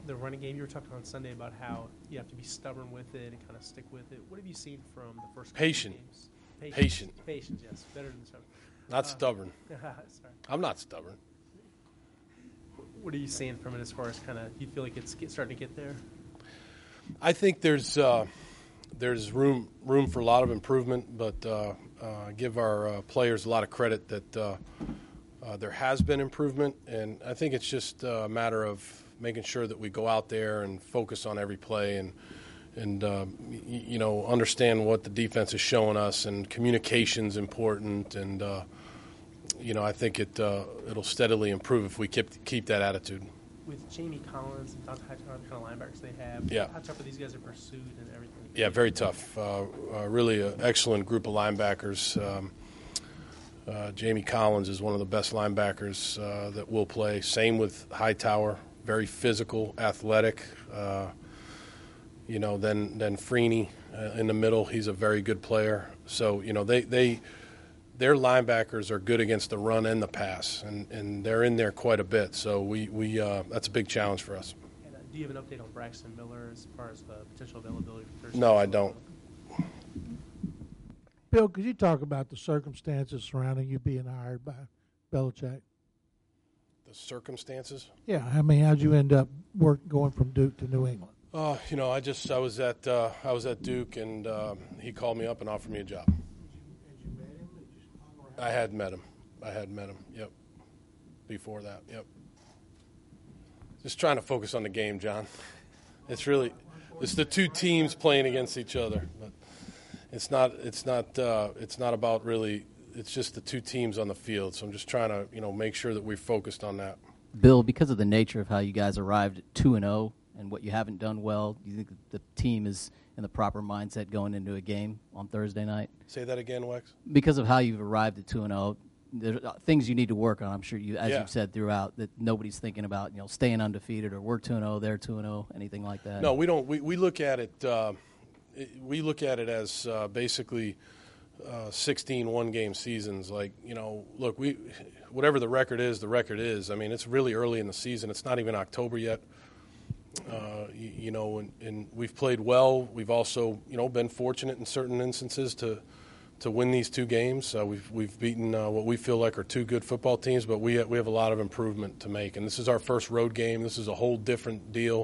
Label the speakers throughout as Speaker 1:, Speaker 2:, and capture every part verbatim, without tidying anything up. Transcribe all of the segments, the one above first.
Speaker 1: the running game. You were talking on Sunday about how you have to be stubborn with it and kind of stick with it. What have you seen from the first couple
Speaker 2: Patient.
Speaker 1: of games? Patience.
Speaker 2: Patient.
Speaker 1: Patience, yes. Better than stubborn.
Speaker 2: Not
Speaker 1: Uh,
Speaker 2: stubborn.
Speaker 1: Sorry.
Speaker 2: I'm not stubborn.
Speaker 1: What are you seeing from it as far as kind of you feel like it's get, starting to get there?
Speaker 2: I think there's uh, there's room room for a lot of improvement, but uh, uh, give our uh, players a lot of credit that uh, uh, there has been improvement, and I think it's just a matter of making sure that we go out there and focus on every play and and uh, y- you know understand what the defense is showing us, and communication's important, and uh, you know I think it uh, it'll steadily improve if we keep keep that attitude. With
Speaker 1: Jamie Collins and Dante Hightower, the kind of linebackers they have,
Speaker 2: yeah.
Speaker 1: how tough are these guys are pursued and everything?
Speaker 2: Yeah, very tough. Uh, uh, really an excellent group of linebackers. Um, uh, Jamie Collins is one of the best linebackers uh, that will play. Same with Hightower, very physical, athletic. Uh, you know, then then Freeney uh, in the middle, he's a very good player. So you know they they. Their linebackers are good against the run and the pass, and, and they're in there quite a bit. So we, we uh, that's a big challenge for us.
Speaker 1: And, uh, do you have an update on Braxton Miller as far as the potential availability for Thursday?
Speaker 2: No, I don't.
Speaker 3: Bill, could you talk about the circumstances surrounding you being hired by Belichick?
Speaker 2: The circumstances?
Speaker 3: Yeah, I mean, how'd you end up work going from Duke to New England?
Speaker 2: Uh, you know, I just I was at uh, I was at Duke, and uh, he called me up and offered me a job. I had met him. I had met him, yep, before that, yep. Just trying to focus on the game, John. It's really, it's the two teams playing against each other. But it's not, it's not, uh, it's not about really, it's just the two teams on the field. So I'm just trying to, you know, make sure that we're focused on that.
Speaker 4: Bill, because of the nature of how you guys arrived at two and oh and what you haven't done well, do you think the team is in the proper mindset going into a game on Thursday night?
Speaker 2: Say that again, Wex.
Speaker 4: Because of how you've arrived at two and oh, there are things you need to work on. I'm sure you, as
Speaker 2: yeah.
Speaker 4: you've said throughout, that nobody's thinking about, you know, staying undefeated or we're two and oh, they're two and oh, anything like that.
Speaker 2: No, we don't. We, we look at it. Uh, we look at it as uh, basically uh, sixteen one-game seasons. Like, you know, look, we whatever the record is, the record is. I mean, it's really early in the season. It's not even October yet. Uh, you, you know, and, and we've played well. We've also, you know, been fortunate in certain instances to to win these two games. Uh, we've we've beaten uh, what we feel like are two good football teams, but we we have a lot of improvement to make. And this is our first road game. This is a whole different deal.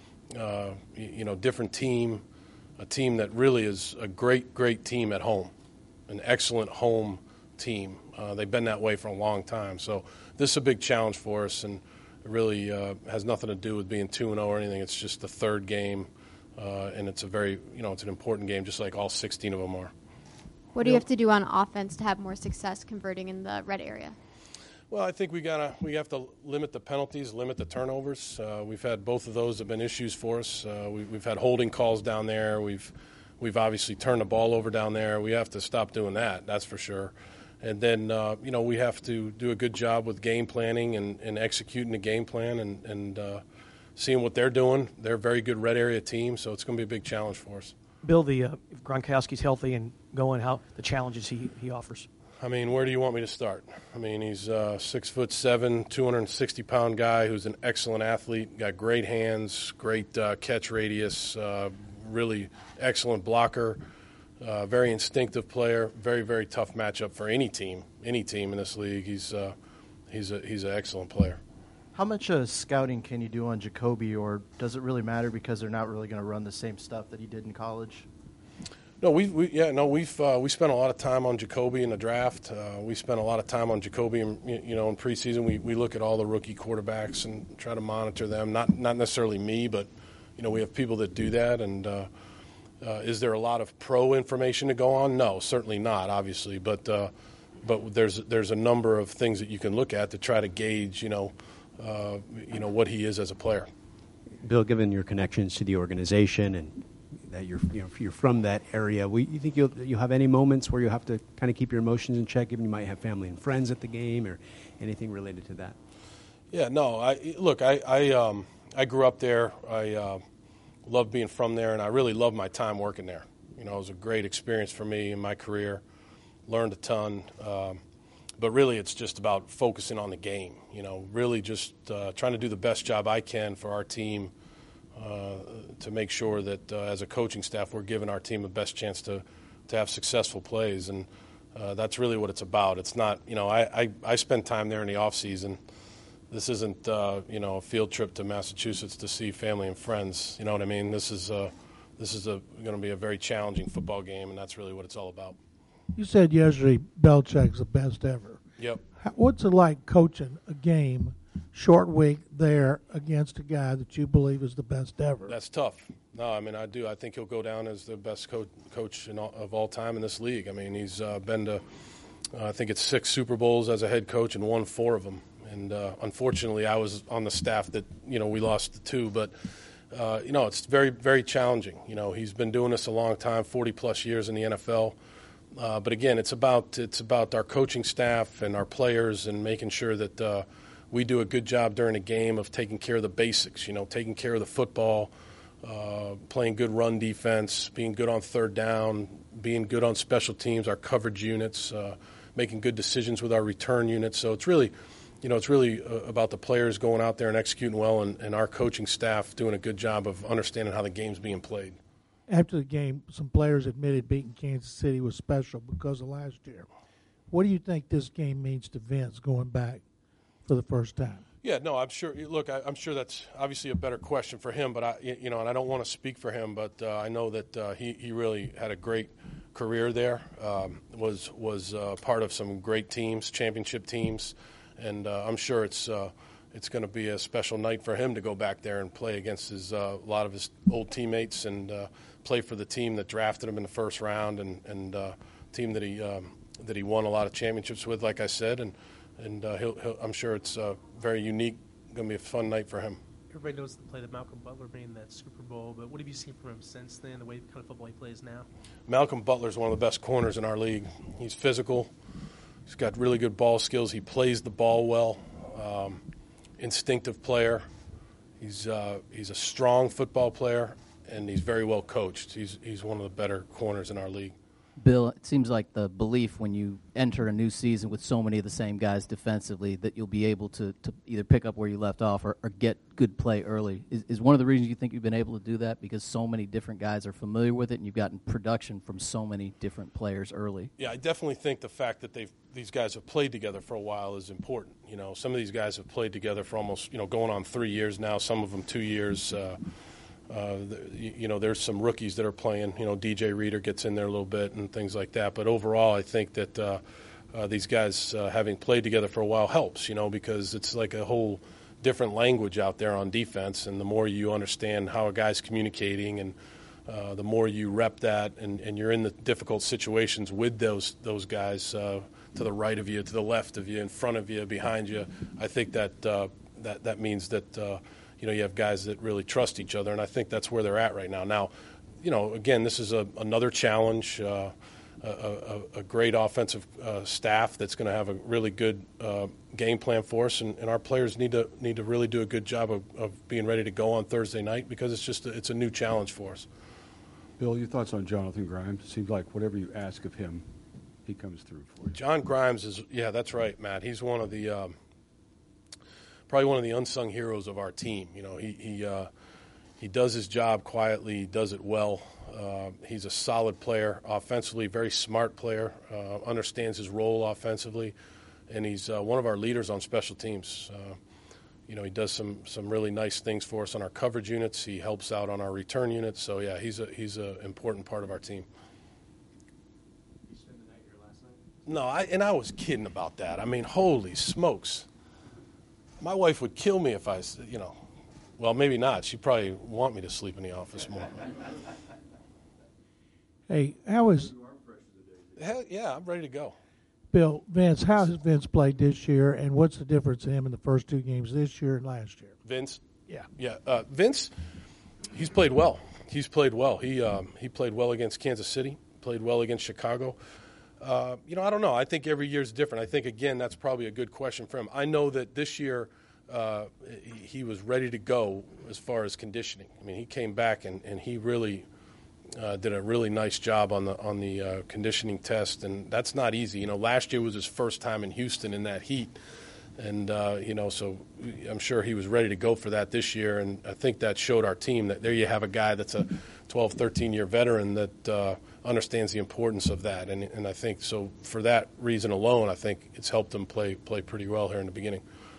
Speaker 2: Uh, you, you know, different team, a team that really is a great, great team at home, an excellent home team. Uh, they've been that way for a long time. So this is a big challenge for us, and it really uh, has nothing to do with being two and oh or anything. It's just the third game, uh, and it's a very, you know, it's an important game, just like all sixteen of them are.
Speaker 5: What do you have to do on offense to have more success converting in the red area?
Speaker 2: Well, I think we gotta we have to limit the penalties, limit the turnovers. Uh, we've had both of those have been issues for us. Uh, we, we've had holding calls down there. We've we've obviously turned the ball over down there. We have to stop doing that. That's for sure. And then, uh, you know, we have to do a good job with game planning and, and executing the game plan and, and uh, seeing what they're doing. They're a very good red area team, so it's going to be a big challenge for us.
Speaker 6: Bill, the uh, if Gronkowski's healthy and going, how the challenges he, he offers?
Speaker 2: I mean, where do you want me to start? I mean, he's a six foot seven, two hundred sixty pound guy who's an excellent athlete, got great hands, great uh, catch radius, uh, really excellent blocker. Uh, very instinctive player, very, very tough matchup for any team, any team in this league. He's uh, he's a, he's an excellent player.
Speaker 7: How much uh, scouting can you do on Jacoby, or does it really matter because they're not really going to run the same stuff that he did in college?
Speaker 2: No, we, we yeah no we've uh, we spent a lot of time on Jacoby in the draft. Uh, we spent a lot of time on Jacoby, in, you know, in preseason. We we look at all the rookie quarterbacks and try to monitor them. Not not necessarily me, but you know we have people that do that. And uh, uh, is there a lot of pro information to go on? No, certainly not, obviously. But uh, but there's there's a number of things that you can look at to try to gauge, you know, uh, you know what he is as a player.
Speaker 8: Bill, given your connections to the organization and that you're you know you're from that area, we, you think you'll you have any moments where you have to kind of keep your emotions in check, given you might have family and friends at the game or anything related to that?
Speaker 2: Yeah, no. I look, I I, um, I grew up there. I uh, love being from there, and I really love my time working there. You know, it was a great experience for me in my career. Learned a ton, um, but really, it's just about focusing on the game. You know, really just uh, trying to do the best job I can for our team. uh, to make sure that uh, as a coaching staff we're giving our team the best chance to, to have successful plays. And uh, that's really what it's about. It's not, you know, I, I, I spend time there in the off season. This isn't, uh, you know, a field trip to Massachusetts to see family and friends. You know what I mean? This is uh, this is going to be a very challenging football game, and that's really what it's all about.
Speaker 3: You said yesterday Belichick's the best ever.
Speaker 2: Yep.
Speaker 3: How, what's it like coaching a game, short week there, against a guy that you believe is the best ever?
Speaker 2: That's tough. No, I mean, I do. I think he'll go down as the best co- coach in all, of all time in this league. I mean, he's uh, been to, uh, I think it's six Super Bowls as a head coach and won four of them. And uh, unfortunately, I was on the staff that, you know, we lost the two. But, uh, you know, it's very, very challenging. You know, he's been doing this a long time, forty-plus years in the N F L. Uh, but, again, it's about it's about our coaching staff and our players and making sure that uh, we do a good job during a game of taking care of the basics, you know, taking care of the football, uh, playing good run defense, being good on third down, being good on special teams, our coverage units, uh, making good decisions with our return units. So it's really – You know, it's really uh, about the players going out there and executing well, and, and our coaching staff doing a good job of understanding how the game's being played.
Speaker 3: After the game, some players admitted beating Kansas City was special because of last year. What do you think this game means to Vince going back for the first time?
Speaker 2: Yeah, no, I'm sure. Look, I, I'm sure that's obviously a better question for him, but I, you know, and I don't want to speak for him, but uh, I know that uh, he he really had a great career there. Um, was was uh, part of some great teams, championship teams. And uh, I'm sure it's uh, it's going to be a special night for him to go back there and play against his uh, a lot of his old teammates and uh, play for the team that drafted him in the first round and and uh, team that he um, that he won a lot of championships with, like I said. And and uh, he'll, he'll, I'm sure it's uh, very unique. Going to be a fun night for him.
Speaker 1: Everybody knows the play that Malcolm Butler made in that Super Bowl, but what have you seen from him since then, the way kind of football he plays now?
Speaker 2: Malcolm Butler's one of the best corners in our league. He's physical. He's got really good ball skills. He plays the ball well. Um, instinctive player. He's uh, he's a strong football player, and he's very well coached. He's he's one of the better corners in our league.
Speaker 4: Bill, it seems like the belief when you enter a new season with so many of the same guys defensively that you'll be able to, to either pick up where you left off or, or get good play early. Is, is one of the reasons you think you've been able to do that because so many different guys are familiar with it and you've gotten production from so many different players early?
Speaker 2: Yeah, I definitely think the fact that they've these guys have played together for a while is important. You know, some of these guys have played together for almost, you know, going on three years now, some of them two years. Uh, Uh, the, you know, there's some rookies that are playing. You know, D J Reader gets in there a little bit and things like that. But overall, I think that uh, uh, these guys uh, having played together for a while helps, you know, because it's like a whole different language out there on defense. And the more you understand how a guy's communicating and uh, the more you rep that and, and you're in the difficult situations with those, those guys uh, to the right of you, to the left of you, in front of you, behind you, I think that uh, that, that means that uh, – you know, you have guys that really trust each other, and I think that's where they're at right now. Now, you know, again, this is a, another challenge, uh, a, a, a great offensive uh, staff that's going to have a really good uh, game plan for us, and, and our players need to need to really do a good job of, of being ready to go on Thursday night because it's just a, it's a new challenge for us.
Speaker 9: Bill, your thoughts on Jonathan Grimes? It seems like whatever you ask of him, he comes through for you.
Speaker 2: John Grimes is, yeah, that's right, Matt. He's one of the um, probably one of the unsung heroes of our team. You know, he he uh, he does his job quietly. He does it well. Uh, he's a solid player, offensively, very smart player. Uh, understands his role offensively, and he's uh, one of our leaders on special teams. Uh, you know, he does some some really nice things for us on our coverage units. He helps out on our return units. So yeah, he's a he's an important part of our team.
Speaker 9: You spent the night here last night?
Speaker 2: No, I and I was kidding about that. I mean, holy smokes. My wife would kill me if I, you know, well, maybe not. She'd probably want me to sleep in the office more.
Speaker 3: Hey, how is
Speaker 2: Hell, yeah, I'm ready to go.
Speaker 3: Bill Vince? How has Vince played this year, and what's the difference in him in the first two games this year and last year?
Speaker 2: Vince?
Speaker 3: Yeah,
Speaker 2: Yeah, uh, Vince, he's played well. He's played well. He um, he played well against Kansas City, played well against Chicago. Uh, you know, I don't know. I think every year is different. I think, again, that's probably a good question for him. I know that this year uh, he, he was ready to go as far as conditioning. I mean, he came back and, and he really uh, did a really nice job on the on the uh, conditioning test, and that's not easy. You know, last year was his first time in Houston in that heat, And, uh, you know, so I'm sure he was ready to go for that this year. And I think that showed our team that there you have a guy that's a twelve, thirteen-year veteran that uh, understands the importance of that. And, and I think so for that reason alone, I think it's helped him play play pretty well here in the beginning.